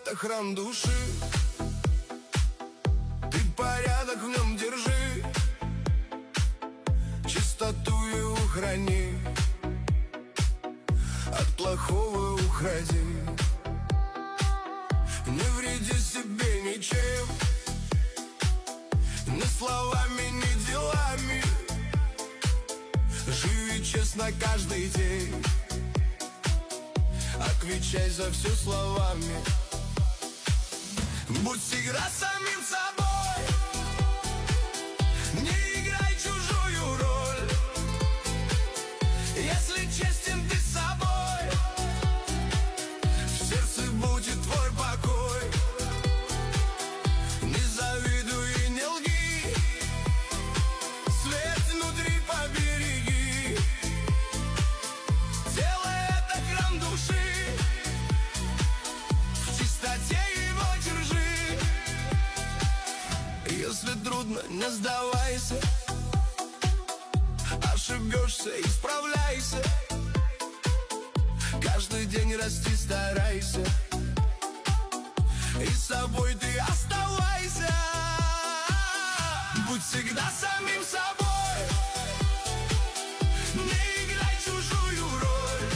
это храм души. Ты порядок в нем держи, чистоту его храни, от плохого уходи. Не вреди себе ничем, ни словами, ни делами. Живи честно каждый день, отвечай за все словами. Будь всегда самим собой, не играй чужую роль. Если честен ты с собой, в сердце будет твой покой. Не завидуй и не лги, свет внутри побереги. Тело — это храм души, в чистоте его держи. Если трудно, не сдавайся, ошибешься, исправляйся. Каждый день расти старайся, и с собой ты оставайся. Будь всегда самим собой, не играй чужую роль.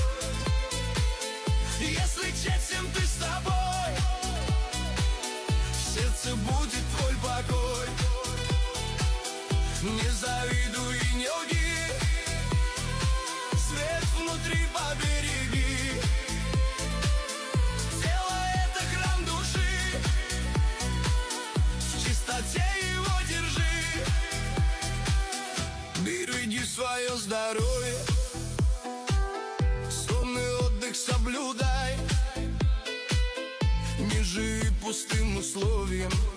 Если честен ты с тобой, в сердце будет твой покой. Не завидуй и не лги, свет внутри побереги. Тело — это храм души, в чистоте его держи. Береги свое здоровье, сонный отдых соблюдай. Не живи пустым условием,